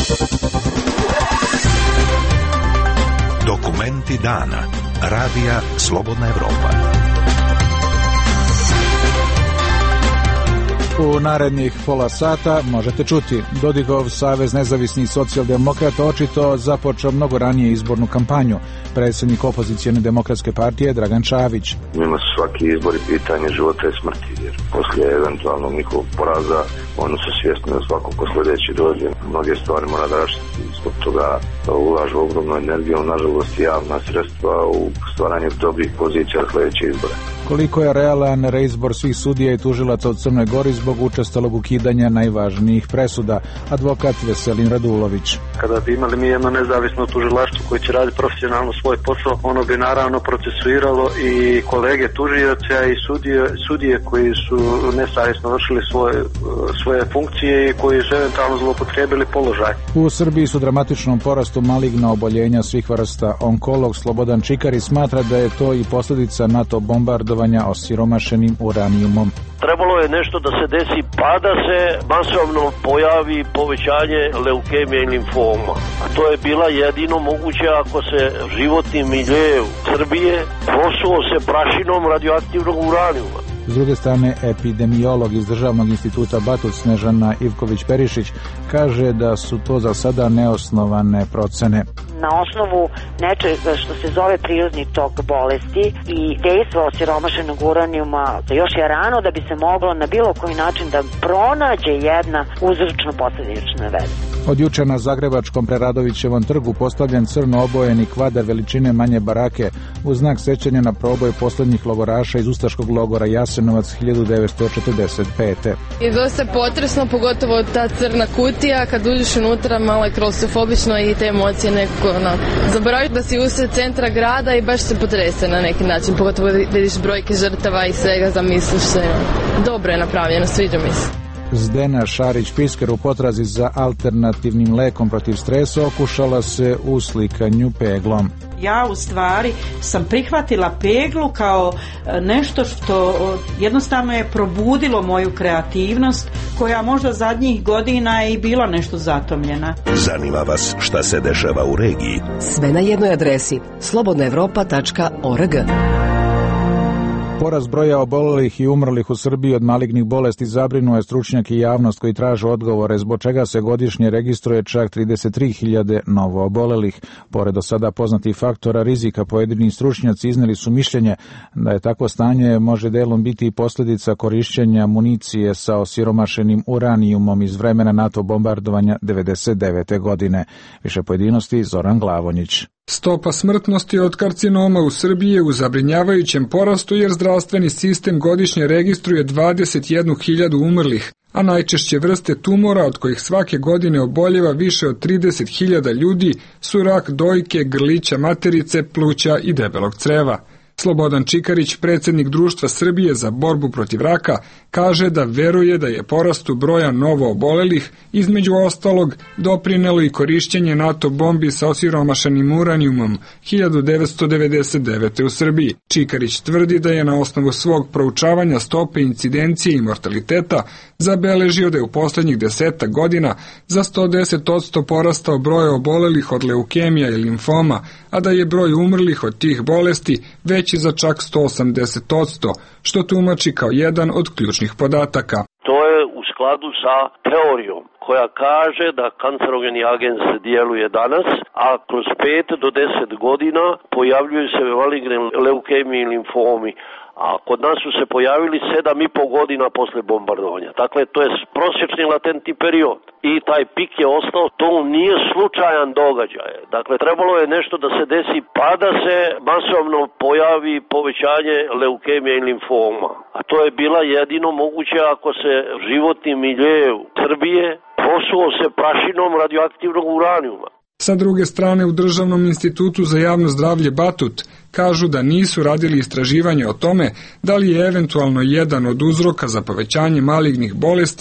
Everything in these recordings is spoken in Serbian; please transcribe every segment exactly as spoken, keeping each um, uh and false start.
Dokumenti dana. Radija Slobodna Evropa. U narednih pola sata možete čuti: Dodigov Savez nezavisnih socijaldemokrata očito započeo mnogo ranije izbornu kampanju. Predsjednik opozicione demokratske partije Dragan Čavić. Njima su svaki izbor i pitanje života i smrti, jer poslije eventualnog njihovog poraza oni su svjesni da svako ko sljedeći dođe mnoge stvari mora da raštiti. Zbog toga ulažu ogromnu energiju, nažalost javna sredstva u stvaranju dobrih pozicija sljedeće izbore. Koliko je realan reizbor svih sudija i tužilaca u Crnoj Gori zbog učestalog ukidanja najvažnijih presuda? Advokat Veselin Radulović. Kada bi imali mi jedno nezavisno tužilaštvo koji će raditi profesionalno svoj posao, ono bi naravno procesuiralo i kolege tužioca i sudije, sudije koji su nesavjesno vršili svoje, svoje funkcije i koji su eventualno zloupotrijebili položaj. U Srbiji su dramatičnom porastu maligna oboljenja svih vrsta. Onkolog Slobodan Čikarić smatra da je to i posljedica NATO bombardovanja osiromašenim uranijumom. Trebalo je nešto da se desi pa da se masovno pojavi povećanje leukemije i limfoma. A to je bila jedino moguće ako se životni milje Srbije prosuo se prašinom radioaktivnog uranijuma. S druge strane, epidemiolog iz Državnog instituta Batut Snežana Ivković-Perišić kaže da su to za sada neosnovane procene. Na osnovu nečega što se zove prirodni tok bolesti i dejstva osiromašenog uranijuma, još je rano da bi se moglo na bilo koji način da pronađe jedna uzročno-posledična veza. Od juče na Zagrebačkom Preradovićevom trgu postavljen crno obojeni kvadar veličine manje barake u znak sećanja na proboj posljednjih logoraša iz ustaškog logora Jasenovac hiljadu devetsto četrdeset pete. I dosta potresno, pogotovo ta crna kutija, kad uđeš unutra malo je klaustrofobično i te emocije nekako ono, zaboraviš da si usred centra grada i baš se potrese na neki način, pogotovo vidiš brojke žrtava i svega, zamisliš se. Dobro je napravljeno, sviđa mi se. Zdena Šarić-Pisker u potrazi za alternativnim lekom protiv stresa okušala se u slikanju peglom. Ja u stvari sam prihvatila peglu kao nešto što jednostavno je probudilo moju kreativnost koja možda zadnjih godina je i bila nešto zatomljena. Zanima vas šta se dešava u regiji? Sve na jednoj adresi slobodna evropa tačka org. Porast broja obolelih i umrlih u Srbiji od malignih bolesti zabrinuo je stručnjake i javnost koji traže odgovore, zbog čega se godišnje registruje čak trideset tri hiljade novo obolelih. Pored do sada poznatih faktora rizika, pojedini stručnjaci izneli su mišljenje da je takvo stanje može delom biti i posljedica korišćenja municije sa osiromašenim uranijumom iz vremena NATO bombardovanja devedeset devete godine. Više pojedinosti Zoran Glavonjić. Stopa smrtnosti od karcinoma u Srbiji je u zabrinjavajućem porastu jer zdravstveni sistem godišnje registruje dvadeset jednu hiljadu umrlih, a najčešće vrste tumora od kojih svake godine oboljeva više od trideset hiljada ljudi su rak dojke, grlića materice, pluća i debelog creva. Slobodan Čikarić, predsjednik Društva Srbije za borbu protiv raka, kaže da veruje da je porastu broja novo obolelih između ostalog doprinelo i korišćenje NATO bombi sa osiromašenim uranijumom hiljadu devetsto devedeset devete u Srbiji. Čikarić tvrdi da je na osnovu svog proučavanja stope incidencije i mortaliteta zabeležio da je u posljednjih desetak godina za sto deset posto porastao broj obolelih od leukemija i limfoma, a da je broj umrlih od tih bolesti veći za čak sto osamdeset posto, što tumači kao jedan od ključnih podataka. To je u skladu sa teorijom koja kaže da kancerogeni agens djeluje danas, a kroz pet do deset godina pojavljuju se maligne leukemije i limfomi. A kod nas su se pojavili sedam i po godina posle bombardovanja. Dakle, to je prosječni latentni period. I taj pik je ostao, to nije slučajan događaj. Dakle, trebalo je nešto da se desi pa da se masovno pojavi povećanje leukemije i limfoma. A to je bila jedino moguće ako se životni milje Srbije prosuo se prašinom radioaktivnog uranijuma. Sa druge strane, u Državnom institutu za javno zdravlje Batut kažu da nisu radili istraživanje o tome da li je eventualno jedan od uzroka za povećanje malignih bolesti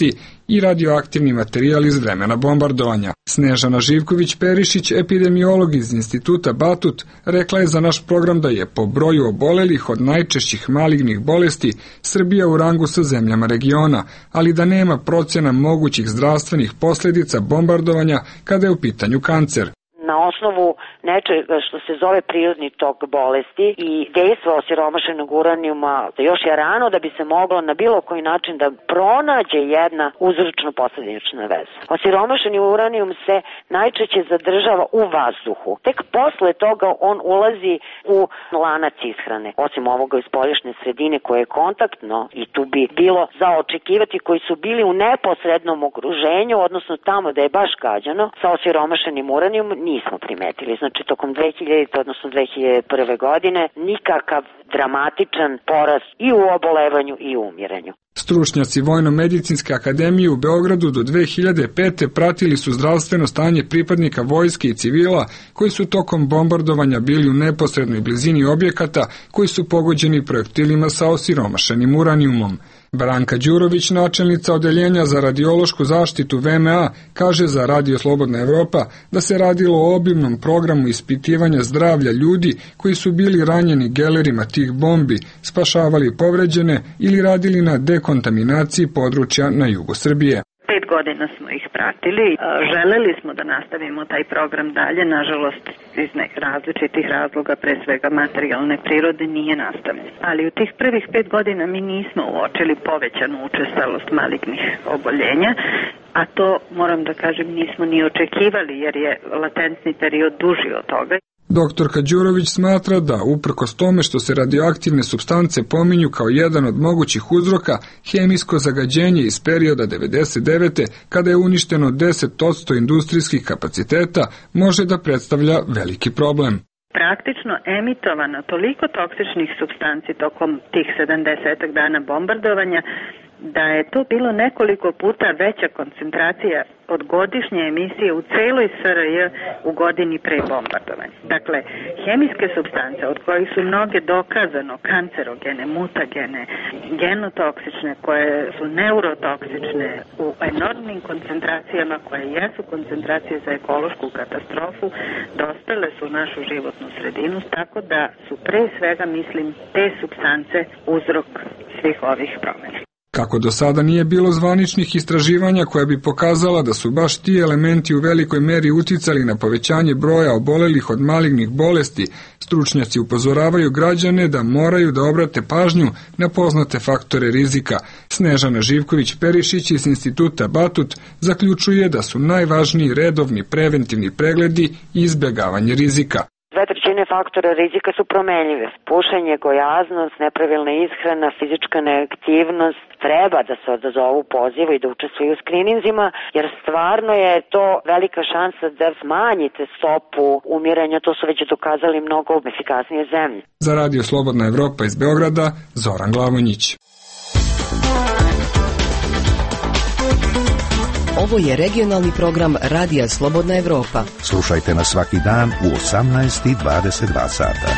i radioaktivni materijal iz vremena bombardovanja. Snežana Živković-Perišić, epidemiolog iz Instituta Batut, rekla je za naš program da je po broju obolelih od najčešćih malignih bolesti Srbija u rangu sa zemljama regiona, ali da nema procjena mogućih zdravstvenih posljedica bombardovanja kada je u pitanju kancer. Na osnovu nečega što se zove prirodni tok bolesti i dejstva osiromašenog uranijuma, da još je rano da bi se moglo na bilo koji način da pronađe jedna uzročno-posledična veza. Osiromašeni uranijum se najčešće zadržava u vazduhu. Tek posle toga on ulazi u lanac ishrane. Osim ovoga iz spoljašnje sredine koje je kontaktno i tu bi bilo za očekivati koji su bili u neposrednom okruženju, odnosno tamo da je baš gađano sa osiromašenim uranijumom, nismo primetili. Znači, tokom dve hiljadite. odnosno dve hiljade prve. godine nikakav dramatičan porast i u obolevanju i u umiranju. Stručnjaci Vojno-medicinske akademije u Beogradu do dve hiljade pete. pratili su zdravstveno stanje pripadnika vojske i civila koji su tokom bombardovanja bili u neposrednoj blizini objekata koji su pogođeni projektilima sa osiromašenim uranijumom. Branka Đurović, načelnica odeljenja za radiološku zaštitu V M A, kaže za Radio Slobodna Evropa da se radilo o obimnom programu ispitivanja zdravlja ljudi koji su bili ranjeni gelerima tih bombi, spašavali povređene ili radili na dekontaminaciji područja na jugu Srbije. Pet godina smo ih pratili. Želeli smo da nastavimo taj program dalje. Nažalost, iz nekih različitih razloga, pre svega materijalne prirode, nije nastavljen. Ali u tih prvih pet godina mi nismo uočili povećanu učestalost malignih oboljenja, a to, moram da kažem, nismo ni očekivali jer je latentni period duži od toga. Doktorka Đurović smatra da, uprkos tome što se radioaktivne supstance pominju kao jedan od mogućih uzroka, hemijsko zagađenje iz perioda devedeset devete. kada je uništeno deset posto industrijskih kapaciteta, može da predstavlja veliki problem. Praktično emitovano toliko toksičnih supstanci tokom tih sedamdeset dana bombardovanja da je to bilo nekoliko puta veća koncentracija od godišnje emisije u celoj S R J u godini pre bombardovanja. Dakle, hemijske supstance od kojih su mnoge dokazano kancerogene, mutagene, genotoksične, koje su neurotoksične u enormnim koncentracijama, koje jesu koncentracije za ekološku katastrofu, dospele su u našu životnu sredinu, tako da su pre svega, mislim, te supstance uzrok svih ovih promena. Kako do sada nije bilo zvaničnih istraživanja koja bi pokazala da su baš ti elementi u velikoj meri uticali na povećanje broja obolelih od malignih bolesti, stručnjaci upozoravaju građane da moraju da obrate pažnju na poznate faktore rizika. Snežana Živković-Perišić iz Instituta Batut zaključuje da su najvažniji redovni preventivni pregledi i izbjegavanje rizika. Dve trećine faktora rizika su promenljive. Pušenje, gojaznost, nepravilna ishrana, fizička neaktivnost. Treba da se odazovu pozivu i da učestvuju u skrininzima, jer stvarno je to velika šansa da smanjite stopu umiranja. To su već dokazali mnogo efikasnije zemlje. Za Radio Slobodna Evropa iz Beograda, Zoran Glavonjić. Ovo je regionalni program Radija Slobodna Evropa. Slušajte nas svaki dan u osamnaest i dvadeset dva sata.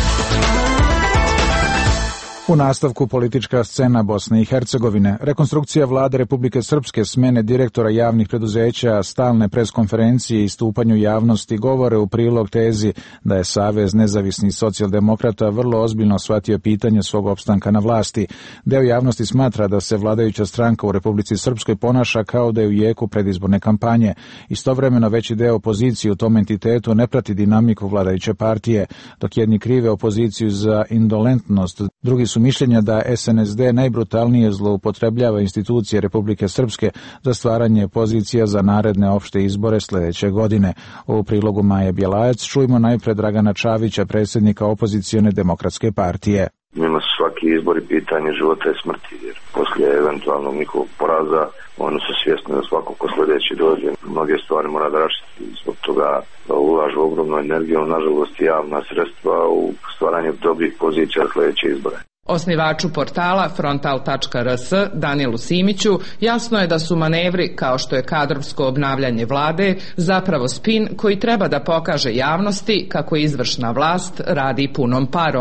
U nastavku politička scena Bosne i Hercegovine, rekonstrukcija vlade Republike Srpske, smene direktora javnih preduzeća, stalne preskonferencije i stupanju javnosti govore u prilog tezi da je Savez nezavisnih socijaldemokrata vrlo ozbiljno shvatio pitanje svog opstanka na vlasti. Deo javnosti smatra da se vladajuća stranka u Republici Srpskoj ponaša kao da je u jeku predizborne kampanje. Istovremeno veći deo opozicije u tom entitetu ne prati dinamiku vladajuće partije, dok jedni krive opoziciju za indolentnost, drugi su mišljenja da S N S D najbrutalnije zloupotrebljava institucije Republike Srpske za stvaranje pozicija za naredne opšte izbore sljedeće godine. U prilogu Maje Bjelajac čujemo najpred Dragana Čavića, predsjednika opozicione demokratske partije. Njima su svaki izbori pitanje života i smrti, jer poslije eventualnog njihovog poraza oni su svjesni da svako ko sljedeći dođe. Mnoge stvari mora da raštiti, zbog toga ulažu ogromnu energiju, nažalost i javna sredstva u stvaranje dobrih pozicija sljedeće izbore. Osnivaču portala frontal tačka r s Danielu Simiću jasno je da su manevri kao što je kadrovsko obnavljanje vlade zapravo spin koji treba da pokaže javnosti kako izvršna vlast radi punom parom.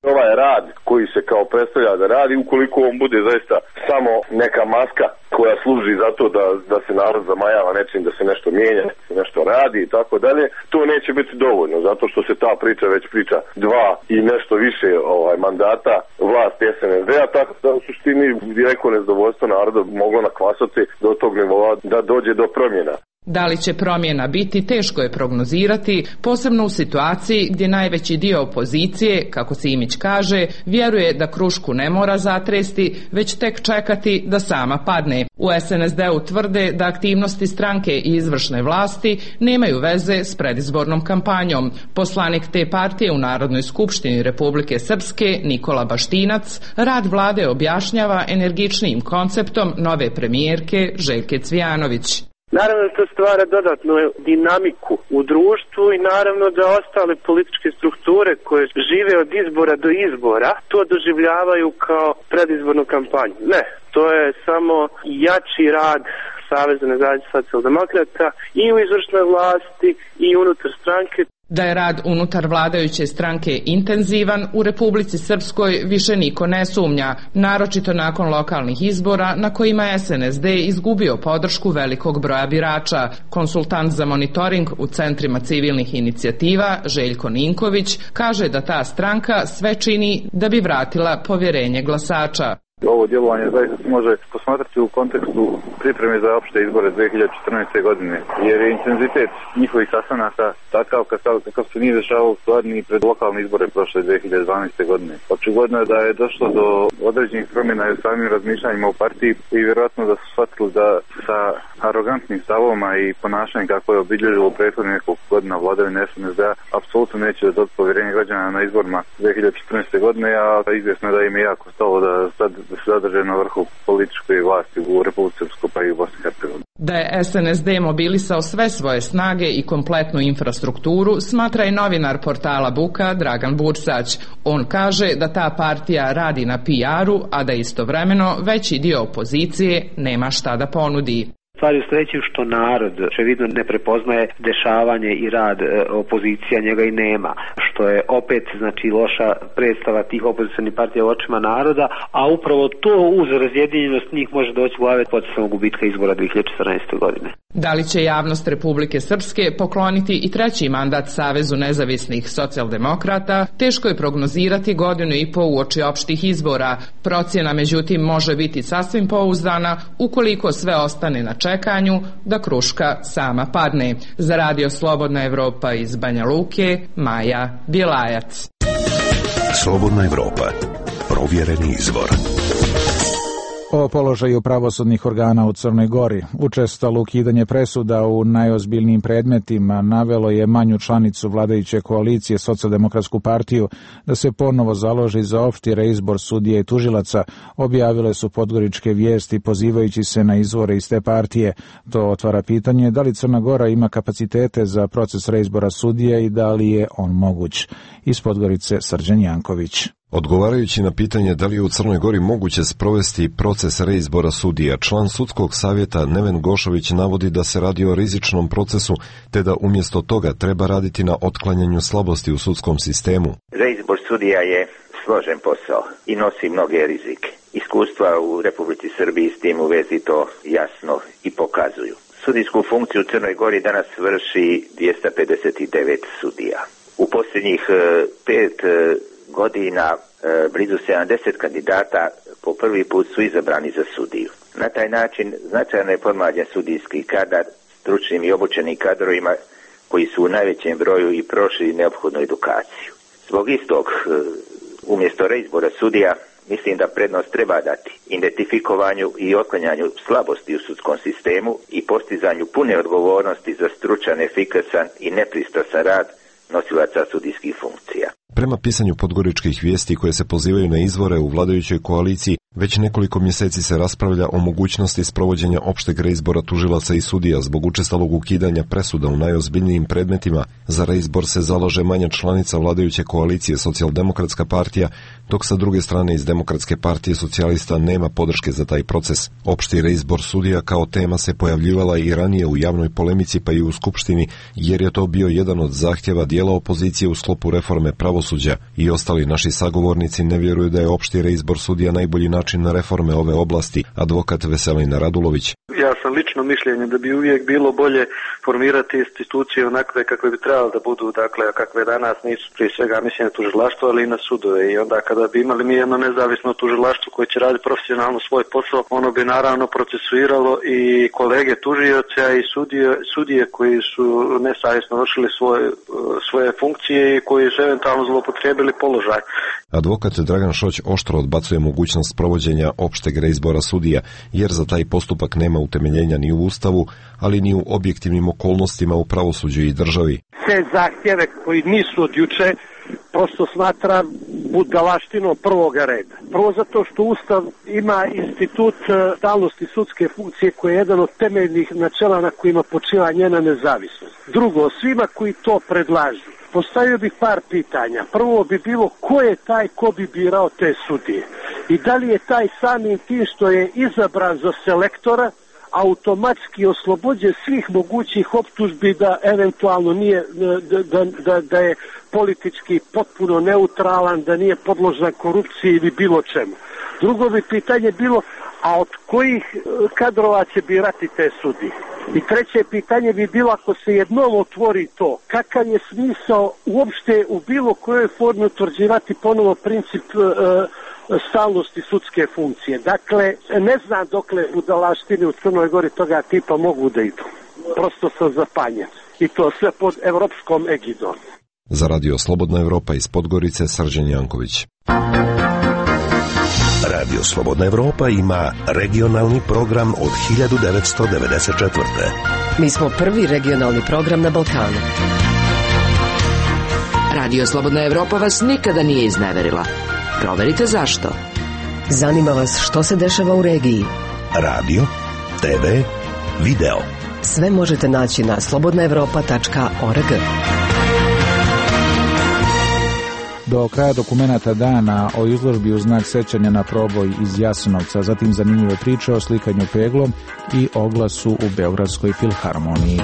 Ovaj rad koji se kao predstavlja da radi, ukoliko on bude zaista samo neka maska koja služi za to da, da se narod zamajava nečim, da se nešto mijenja, da se nešto radi i tako dalje, to neće biti dovoljno, zato što se ta priča već priča dva i nešto više ovaj, mandata vlasti es en es de-a, tako da u suštini direktno nezadovoljstvo naroda moglo nakvasati do tog nivoa da dođe do promjena. Da li će promjena biti, teško je prognozirati, posebno u situaciji gdje najveći dio opozicije, kako Simić kaže, vjeruje da krušku ne mora zatresti, već tek čekati da sama padne. U es en es de-u tvrde da aktivnosti stranke i izvršne vlasti nemaju veze s predizbornom kampanjom. Poslanik te partije u Narodnoj skupštini Republike Srpske, Nikola Baštinac, rad vlade objašnjava energičnijim konceptom nove premijerke Željke Cvijanović. Naravno to stvara dodatnu dinamiku u društvu i naravno da ostale političke strukture koje žive od izbora do izbora to doživljavaju kao predizbornu kampanju. Ne, to je samo jači rad Saveza nezavisnih socijaldemokrata i u izvršnoj vlasti i unutar stranke. Da je rad unutar vladajuće stranke intenzivan, u Republici Srpskoj više niko ne sumnja, naročito nakon lokalnih izbora na kojima je es en es de izgubio podršku velikog broja birača. Konsultant za monitoring u centrima civilnih inicijativa Željko Ninković kaže da ta stranka sve čini da bi vratila povjerenje glasača. Ovo djelovanje zaista se može posmatrati u kontekstu pripreme za opšte izbore dvije hiljade četrnaeste. godine, jer je intenzitet njihovih sastanaka takav kakav se nije dešavao stvarni i pred lokalne izbore prošle dvije hiljade dvanaeste. godine. Očigledno je da je došlo do određenih promjena u samim razmišljanjima u partiji i vjerojatno da su shvatili da sa arogantnim stavovima i ponašanjem kako je obilježilo prethodnih nekoliko godina vladavine es en es de-a apsolutno neće dobiti povjerenje građana na izborima dvije hiljade četrnaeste. godine, a izvjesno je da im je jako stalo da sad da se zadrže na vrhu političke vlasti u Republici Srpskoj pa i u Bosni i Hercegovini. Da je es en es de mobilisao sve svoje snage i kompletnu infrastrukturu, smatra i novinar portala Buka Dragan Bursać. On kaže da ta partija radi na pi aru, a da istovremeno veći dio opozicije nema šta da ponudi. Stvari u sljedećem što narod očevidno ne prepoznaje dešavanje i rad e, opozicija, njega i nema, što je opet znači loša predstava tih opozicionih partija u očima naroda, a upravo to uz razjedinjenost njih može doći glave potencijalnog gubitka izbora dvije hiljade četrnaeste. godine. Da li će javnost Republike Srpske pokloniti i treći mandat Savezu nezavisnih socijaldemokrata, teško je prognozirati godinu i po uoči opštih izbora. Procjena međutim može biti sasvim pouzdana ukoliko sve ostane na čekanju da kruška sama padne. Za Radio Slobodna Evropa iz Banja Luke, Maja Bjelajac. Slobodna Evropa, provjereni izvor. O položaju pravosudnih organa u Crnoj Gori. Učestalo ukidanje presuda u najozbiljnijim predmetima navelo je manju članicu vladajuće koalicije Socijaldemokratsku partiju da se ponovo založi za opšti reizbor sudija i tužilaca, objavile su podgoričke vijesti pozivajući se na izvore iz te partije. To otvara pitanje da li Crna Gora ima kapacitete za proces reizbora sudija i da li je on moguć. Iz Podgorice Srđan Janković. Odgovarajući na pitanje da li je u Crnoj Gori moguće sprovesti proces reizbora sudija, član sudskog savjeta Neven Gošović navodi da se radi o rizičnom procesu, te da umjesto toga treba raditi na otklanjanju slabosti u sudskom sistemu. Reizbor sudija je složen posao i nosi mnoge rizike. Iskustva u Republici Srbiji s tim u vezi to jasno i pokazuju. Sudijsku funkciju u Crnoj Gori danas vrši dvjesto pedeset devet sudija. U posljednjih pet godina e, blizu sedamdeset kandidata po prvi put su izabrani za sudiju. Na taj način značajno je podmlađen sudijski kadar stručnim i obučenim kadrovima koji su u najvećem broju i prošli neophodnu edukaciju. Zbog istog, e, umjesto reizbora sudija, mislim da prednost treba dati identifikovanju i otklanjanju slabosti u sudskom sistemu i postizanju pune odgovornosti za stručan, efikasan i nepristrasan rad nosilaca sudijskih funkcija. Prema pisanju podgoričkih vijesti koje se pozivaju na izvore u vladajućoj koaliciji, Već nekoliko mjeseci se raspravlja o mogućnosti sprovođenja opšteg reizbora tužilaca i sudija zbog učestalog ukidanja presuda u najozbiljnijim predmetima. Za reizbor se zalaže manja članica vladajuće koalicije Socijaldemokratska partija, dok sa druge strane iz Demokratske partije socijalista nema podrške za taj proces. Opšti reizbor sudija kao tema se pojavljivala i ranije u javnoj polemici pa i u Skupštini, jer je to bio jedan od zahtjeva dijela opozicije u sklopu reforme pravosuđa. I ostali naši sagovornici ne vjeruju da je opšti reizbor sudija najbolji način na reforme ove oblasti. Advokat Veselin Radulović. Ja sam lično mišljenje da bi uvijek bilo bolje formirati institucije onakve kakve bi trebali da budu, dakle, kakve danas nisu, prije svega mislim na tužilaštvo, ali i na sudove. I onda kada bi imali mi jedno nezavisno tužilaštvo koje će raditi profesionalno svoj posao, ono bi naravno procesuiralo i kolege tužioce, a i sudije, sudije koji su nesavjesno vršili svoje, svoje funkcije i koji su eventualno zloupotrijebili položaj. Advokat Dragan Šoć oštro odbacuje mogućnost provođenja opšteg reizbora sudija, jer za taj postupak nema utemeljenja ni u Ustavu, ali ni u objektivnim okolnostima u pravosuđu i državi. Sve zahtjeve koji nisu od juče prosto smatra budalaštinom prvoga reda. Prvo zato što Ustav ima institut stalnosti sudske funkcije koji je jedan od temeljnih načela na kojima počiva njena nezavisnost. Drugo, svima koji to predlažu, postavio bih par pitanja. Prvo bi bilo ko je taj ko bi birao te sudije i da li je taj samim tim što je izabran za selektora automatski oslobođen svih mogućih optužbi da eventualno nije, da, da, da, da je politički potpuno neutralan, da nije podložan korupciji ili bilo čemu. Drugo bi pitanje bilo, a od kojih kadrova će birati te sudije? I treće pitanje bi bilo, ako se jednom otvori to, kakav je smisao uopšte u bilo kojoj formi utvrđivati ponovo princip e, stalnosti sudske funkcije. Dakle, ne znam dokle budalaštine u Crnoj Gori toga tipa mogu da idu. Prosto sam zapanjen. I to sve pod evropskom egidom. Za Radio Slobodna Evropa iz Podgorice, Srđan Janković. Radio Slobodna Evropa ima regionalni program od hiljadu devetsto devedeset četvrte. Mi smo prvi regionalni program na Balkanu. Radio Slobodna Evropa vas nikada nije izneverila. Proverite zašto. Zanima vas što se dešava u regiji. Radio, te ve, video. Sve možete naći na slobodna evropa tačka org. Do kraja dokumenata dana o izložbi u znak sećanja na proboj iz Jasenovca, zatim zanimljive priče o slikanju peglom i oglasu u Beogradskoj filharmoniji.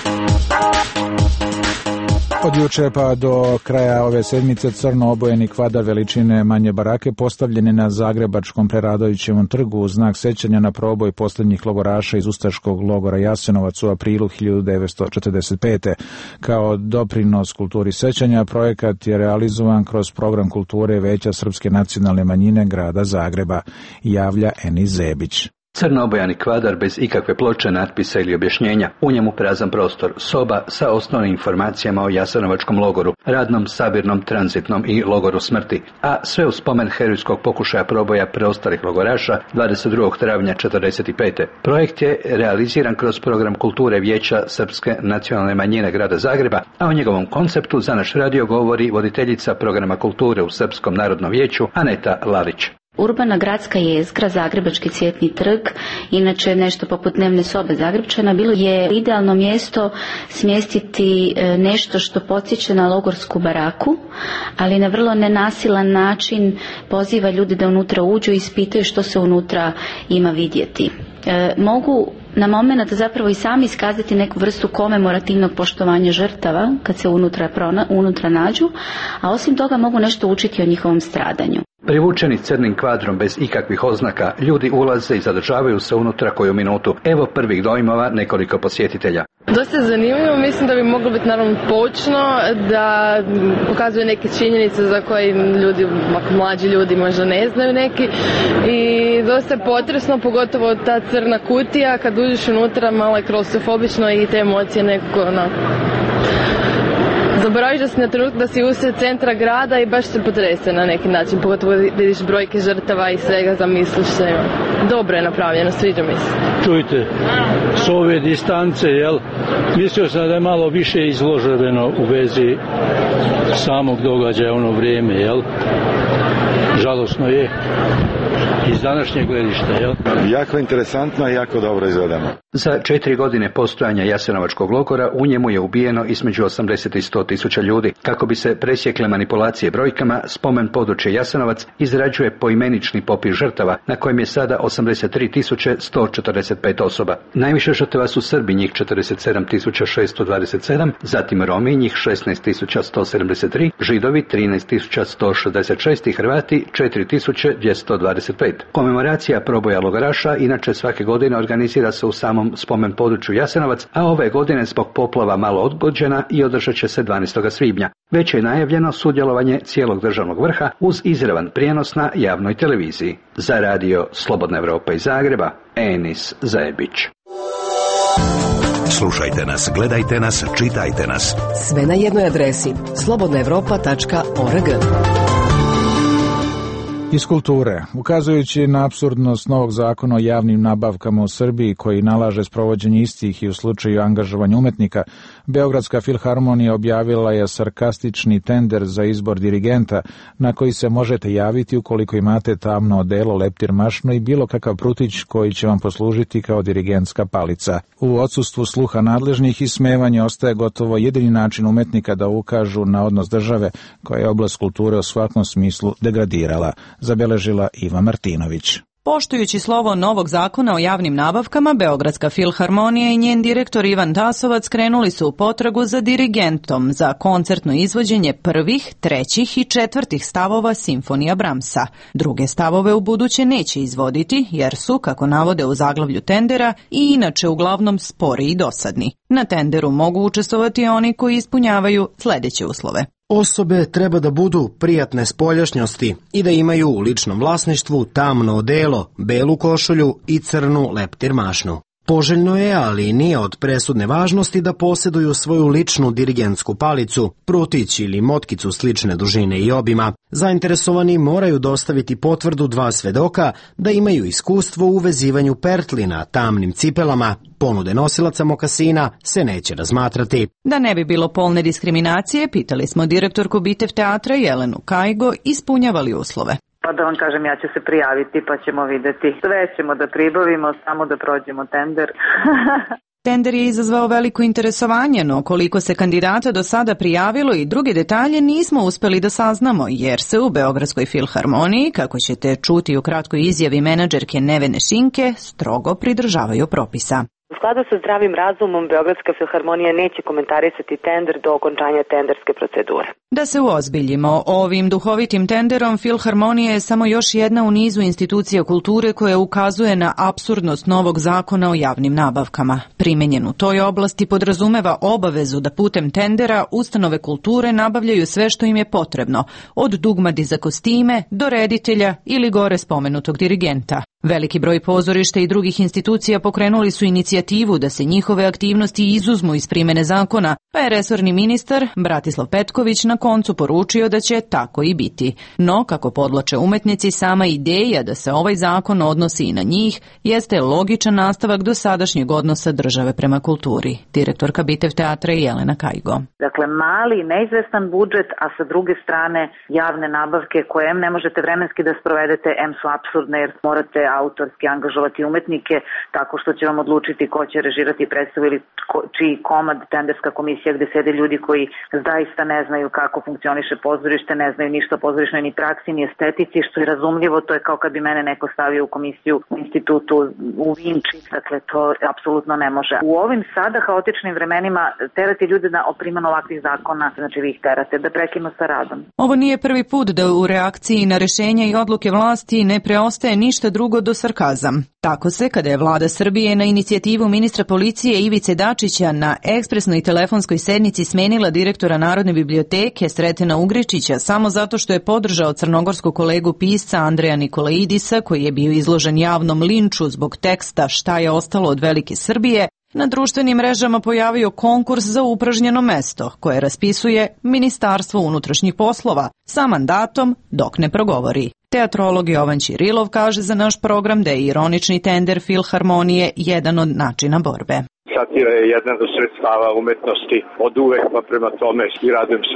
Od juče pa do kraja ove sedmice crno obojeni kvadar veličine manje barake postavljeni na Zagrebačkom Preradovićevom trgu u znak sećanja na proboj posljednjih logoraša iz ustaškog logora Jasenovac u aprilu hiljadu devetsto četrdeset pete. Kao doprinos kulturi sećanja, projekat je realizovan kroz program kulture Veća srpske nacionalne manjine grada Zagreba, javlja Eni Zebić. Crno obojani kvadar bez ikakve ploče, natpisa ili objašnjenja, u njemu prazan prostor, soba sa osnovnim informacijama o Jasenovačkom logoru, radnom, sabirnom, tranzitnom i logoru smrti, a sve u spomen herojskog pokušaja proboja preostalih logoraša dvadeset drugog travnja četrdeset pete. Projekt je realiziran kroz program kulture Vijeća srpske nacionalne manjine grada Zagreba, a o njegovom konceptu za naš radio govori voditeljica programa kulture u Srpskom narodnom vijeću Aneta Lalić. Urbana gradska jezgra, Zagrebački cvjetni trg, inače nešto poput dnevne sobe Zagrebčana, bilo je idealno mjesto smjestiti nešto što podsjeća na logorsku baraku, ali na vrlo nenasilan način poziva ljude da unutra uđu i ispitaju što se unutra ima vidjeti. E, mogu na moment zapravo i sami iskazati neku vrstu komemorativnog poštovanja žrtava kad se unutra, prona, unutra nađu, a osim toga mogu nešto učiti o njihovom stradanju. Privučeni crnim kvadrom bez ikakvih oznaka, ljudi ulaze i zadržavaju se unutra koju minutu. Evo prvih dojmova nekoliko posjetitelja. Dosta zanimljivo, mislim da bi moglo biti naravno poučno, da pokazuje neke činjenice za koje ljudi, mlađi ljudi možda ne znaju neki, i dosta je potresno, pogotovo ta crna kutija, kad uđeš unutra malo je klaustrofobično i te emocije nekako ono, zaboraviš da si na trenutak da si usred centra grada i baš se potrese na neki način, pogotovo vidiš brojke žrtava i svega, zamisliš se. Dobro je napravljeno, sviđa mi se. Čujte, s ove distance, jel, mislio sam da je malo više izloženo u vezi samog događaja ono vrijeme, jel. Žalosno je iz današnjeg gledišta, jel? Jako interesantno i jako dobro izvedeno. Za četiri godine postojanja Jasenovačkog logora u njemu je ubijeno između osamdeset i sto tisuća ljudi. Kako bi se presjekle manipulacije brojkama, spomen područje Jasenovac izrađuje poimenični popis žrtava, na kojem je sada osamdeset tri tisuće sto četrdeset pet osoba. Najviše žrtava su Srbi, njih četrdeset sedam tisuća šesto dvadeset sedam, zatim Romi, njih šesnaest tisuća sto sedamdeset tri, Židovi trinaest tisuća sto šezdeset šest i Hrvati četiri tisuće dvjesto dvadeset pet. Komemoracija proboja logoraša inače svake godine organizira se u samom spomen području Jasenovac, a ove godine zbog poplava malo odgođena i održat će se dvanaestog svibnja. Već je najavljeno sudjelovanje cijelog državnog vrha uz izravan prijenos na javnoj televiziji. Za radio Slobodna Evropa iz Zagreba, Enis Zajebić. Slušajte nas, gledajte nas, čitajte nas. Sve na jednoj adresi slobodna evropa tačka org. Iz kulture, ukazujući na apsurdnost novog zakona o javnim nabavkama u Srbiji koji nalaže sprovođenje istih i u slučaju angažovanja umetnika, Beogradska filharmonija objavila je sarkastični tender za izbor dirigenta na koji se možete javiti ukoliko imate tamno odelo, leptir, mašnu i bilo kakav prutić koji će vam poslužiti kao dirigentska palica. U odsustvu sluha nadležnih ismevanje ostaje gotovo jedini način umetnika da ukažu na odnos države koja je oblast kulture u svakom smislu degradirala, zabeležila Iva Martinović. Poštujući slovo novog zakona o javnim nabavkama, Beogradska filharmonija i njen direktor Ivan Tasovac krenuli su u potragu za dirigentom za koncertno izvođenje prvih, trećih i četvrtih stavova simfonija Bramsa. Druge stavove u buduće neće izvoditi jer su, kako navode u zaglavlju tendera, i inače uglavnom spori i dosadni. Na tenderu mogu učestvovati oni koji ispunjavaju sljedeće uslove. Osobe treba da budu prijatne spoljašnjosti i da imaju u ličnom vlasništvu tamno odelo, belu košulju i crnu leptir mašnu. Poželjno je, ali nije od presudne važnosti da posjeduju svoju ličnu dirigentsku palicu, prutić ili motkicu slične dužine i obima. Zainteresovani moraju dostaviti potvrdu dva svedoka da imaju iskustvo u vezivanju pertli na tamnim cipelama. Ponude nosilaca mokasina se neće razmatrati. Da ne bi bilo polne diskriminacije, pitali smo direktorku Bitev teatra Jelenu Kajgo, ispunjava li uslove. Pa da vam kažem, ja ću se prijaviti pa ćemo vidjeti. Sve ćemo da pribavimo, samo da prođemo tender. Tender je izazvao veliko interesovanje, no koliko se kandidata do sada prijavilo i druge detalje nismo uspeli da saznamo, jer se u Beogradskoj filharmoniji, kako ćete čuti u kratkoj izjavi menadžerke Nevene Šinke, strogo pridržavaju propisa. U skladu sa zdravim razumom, Beogradska filharmonija neće komentarisati tender do okončanja tenderske procedure. Da se uozbiljimo, ovim duhovitim tenderom Filharmonija je samo još jedna u nizu institucija kulture koja ukazuje na apsurdnost novog zakona o javnim nabavkama. Primenjen u toj oblasti podrazumeva obavezu da putem tendera ustanove kulture nabavljaju sve što im je potrebno, od dugmadi za kostime do reditelja ili gore spomenutog dirigenta. Veliki broj pozorišta i drugih institucija pokrenuli su inicijativu da se njihove aktivnosti izuzmu iz primene zakona, pa je resorni ministar Bratislav Petković na koncu poručio da će tako i biti. No, kako podlače umetnici, sama ideja da se ovaj zakon odnosi i na njih jeste logičan nastavak dosadašnjeg odnosa države prema kulturi. Direktorka Bitev teatra Jelena Kajgo. Dakle, mali, neizvestan budžet, a sa druge strane javne nabavke koje em ne možete vremenski da sprovedete, em su apsurdne jer morate autorski angažovati umetnike tako što će vam odlučiti ko će režirati predstavu ili ko, čiji komad, tenderska komisija gde sede ljudi koji zaista ne znaju kako funkcioniše pozorište, ne znaju ništa o pozorišnoj ni praksi, ni estetici, što je razumljivo, to je kao kad bi mene neko stavio u komisiju u institutu u Vinči, dakle to apsolutno ne može. U ovim sada haotičnim vremenima terati ljude na primjenu ovakvih zakona, znači vi ih terate da prekinu sa radom. Ovo nije prvi put da u reakciji na rešenja i odluke vlasti ne preostaje ništa drugo do sarkazam. Tako se, kada je vlada Srbije na inicijativu ministra policije Ivice Dačića na ekspresnoj telefonskoj sednici smenila direktora Narodne biblioteke Sretena Ugričića samo zato što je podržao crnogorskog kolegu pisca Andreja Nikolaidisa, koji je bio izložen javnom linču zbog teksta Šta je ostalo od velike Srbije, na društvenim mrežama pojavio konkurs za upražnjeno mesto, koje raspisuje Ministarstvo unutrašnjih poslova sa mandatom dok ne progovori. Teatrolog Jovan Ćirilov kaže za naš program da je ironični tender Filharmonije jedan od načina borbe. Satira je jedan od sredstava umetnosti od uvek, pa prema tome i radujem se da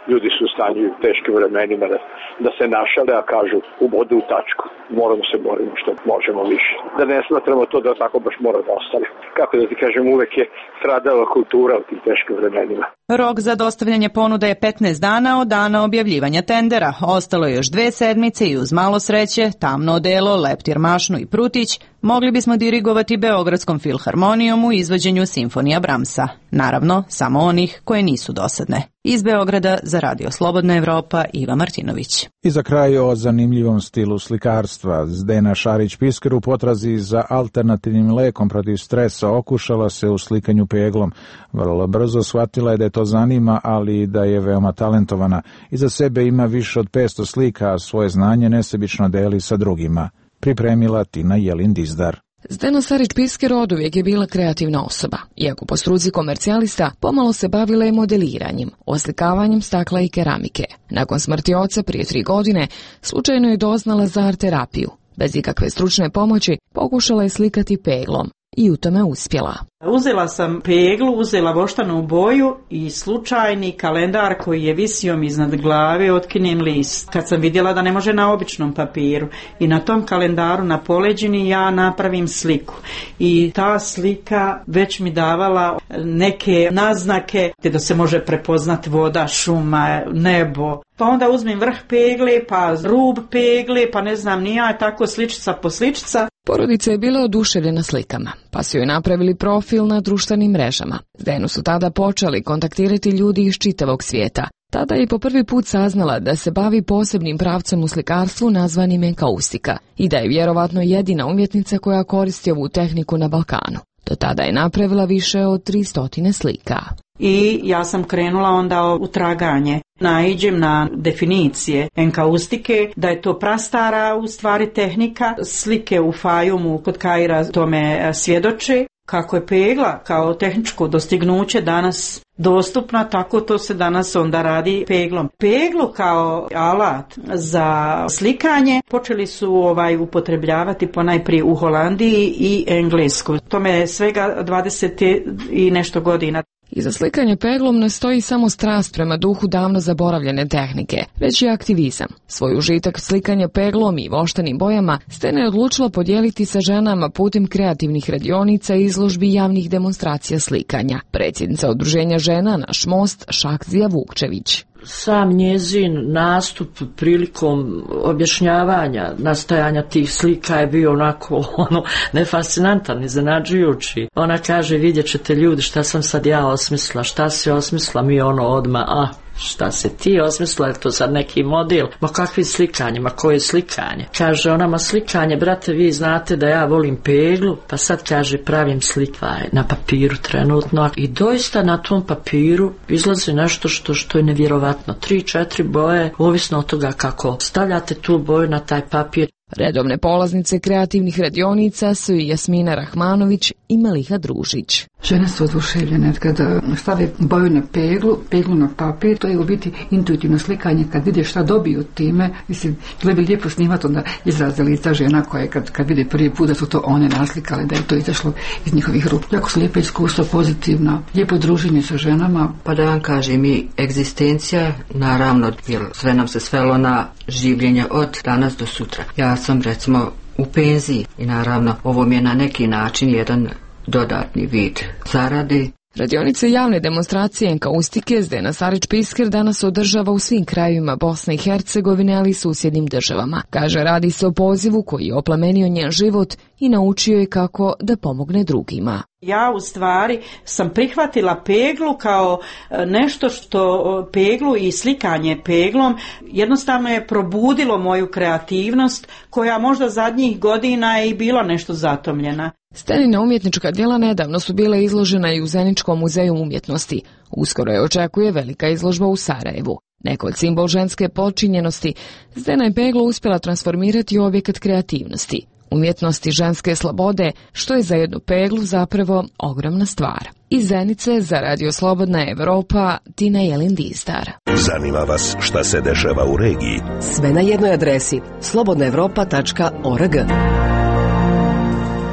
ljudi su u stanju u teškim vremenima da, da se našale, a kažu u vodu u tačku. Moramo se borimo što možemo više. Da ne smatramo to da tako baš mora da ostane. Kako da ti kažem, uvek je stradala kultura u tim teškim vremenima. Rok za dostavljanje ponuda je petnaest dana od dana objavljivanja tendera. Ostalo je još dve sedmice i uz malo sreće, Tamno odelo, Leptir Mašnu i Prutić mogli bismo dirigovati Beogradskom filharmonijom u izvođenju simfonija Bramsa. Naravno, samo onih koje nisu dosadne. Iz Beograda za Radio Slobodna Evropa, Iva Martinović. I za kraj o zanimljivom stilu slikarstva. Zdena Šarić-Pisker u potrazi za alternativnim lekom protiv stresa okušala se u slikanju peglom. Vrlo brzo shvatila je da je to zanima, ali i da je veoma talentovana. Iza sebe ima više od petsto slika, a svoje znanje nesebično deli sa drugima. Pripremila Tina Jelin-Dizdar. Zdena Šarić-Pisker oduvijek je bila kreativna osoba. Iako po struci komercijalista, pomalo se bavila i modeliranjem, oslikavanjem stakla i keramike. Nakon smrti oca prije tri godine, slučajno je doznala za art terapiju. Bez ikakve stručne pomoći, pokušala je slikati peglom i u tome uspjela. Uzela sam peglu, uzela voštanu boju i slučajni kalendar koji je visio mi iznad glave, otkinem list. Kad sam vidjela da ne može na običnom papiru i na tom kalendaru na poleđini ja napravim sliku. I ta slika već mi davala neke naznake gdje da se može prepoznati voda, šuma, nebo. Pa onda uzmem vrh pegle, pa rub pegle, pa ne znam ni ja, tako sličica po sličica. Porodica je bila oduševljena slikama, pa su joj napravili profil na društvenim mrežama. Zdenu su tada počeli kontaktirati ljudi iz čitavog svijeta. Tada je po prvi put saznala da se bavi posebnim pravcem u slikarstvu nazvanim enkaustika i da je vjerovatno jedina umjetnica koja koristi ovu tehniku na Balkanu. Do tada je napravila više od tristotine slika. I ja sam krenula onda u traganje. Naiđem na definicije enkaustike, da je to prastara u stvari tehnika. Slike u Fajumu kod Kaira tome svjedoče. Kako je pegla kao tehničko dostignuće danas dostupna, tako to se danas onda radi peglom. Peglu kao alat za slikanje počeli su ovaj upotrebljavati ponajprije u Holandiji i Engleskoj. Tome je svega dvadeset i nešto godina. Iza slikanja peglom ne stoji samo strast prema duhu davno zaboravljene tehnike, već i aktivizam. Svoj užitak slikanja peglom i voštanim bojama Zdena je odlučila podijeliti sa ženama putem kreativnih radionica i izložbi i javnih demonstracija slikanja. Predsjednica Udruženja žena Naš most Šakzija Vukčević. Sam njezin nastup prilikom objašnjavanja nastajanja tih slika je bio onako ono, nefascinantan, iznenađujući. Ona kaže, vidjet ćete ljudi šta sam sad ja osmislila, šta se osmislila, mi ono odmah, a šta se ti osmislila, je to sad neki model, ma kakvi slikanje, ma koje slikanje? Kaže ona, ma slikanje, brate, vi znate da ja volim peglu, pa sad kaže pravim slika na papiru trenutno i doista na tom papiru izlazi nešto što, što je nevjerovatno. Tri, četiri boje, ovisno od toga kako stavljate tu boju na taj papir. Redovne polaznice kreativnih radionica su i Jasmina Rahmanović i Meliha Družić. Žene su oduševljene kada stave boju na peglu, peglu na papir, to je u biti intuitivno slikanje, kad vide šta dobiju time, mislim, bilo bi lijepo snimati onda izraze lica žena koje kad, kad vide prvi put da su to one naslikale, da je to izašlo iz njihovih ruku. Jako su lijepe iskustva, pozitivno, lijepo druženje sa ženama. Pa da vam kažem i egzistencija, naravno, jer sve nam se svelo na življenje od danas do sutra. Ja sam recimo u penziji i naravno ovo mi je na neki način jedan dodatni vid zarade. Radionice javne demonstracije enkaustike Zdena Šarić-Pisker danas održava u svim krajevima Bosne i Hercegovine, ali i susjednim državama. Kaže, radi se o pozivu koji je oplemenio njen život i naučio je kako da pomogne drugima. Ja u stvari sam prihvatila peglu kao nešto što peglu i slikanje peglom jednostavno je probudilo moju kreativnost koja možda zadnjih godina je i bila nešto zatomljena. Stenina umjetnička djela nedavno su bile izložena i u Zeničkom muzeju umjetnosti. Uskoro je očekuje velika izložba u Sarajevu. Neko od simbol ženske počinjenosti, Zdena je peglu uspjela transformirati u objekat kreativnosti, umjetnosti ženske slobode, što je za jednu peglu zapravo ogromna stvar. Iz Zenice za Radio Slobodna Evropa, Tina Jelin-Dizdar. Zanima vas šta se dešava u regiji? Sve na jednoj adresi slobodna evropa tačka org.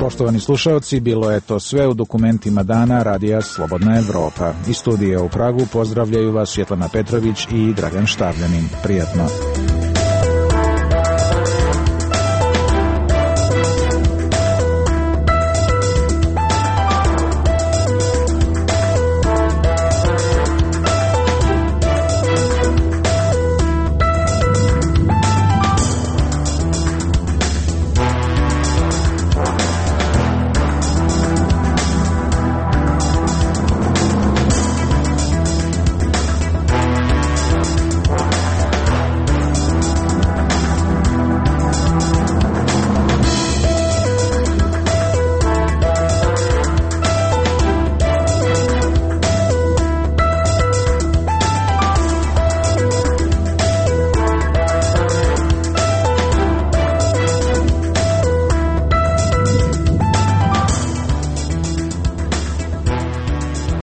Poštovani slušaoci, bilo je to sve u dokumentima dana Radija Slobodna Evropa. Iz studija u Pragu pozdravljaju vas Svjetlana Petrović i Dragan Štavljanin. Prijatno.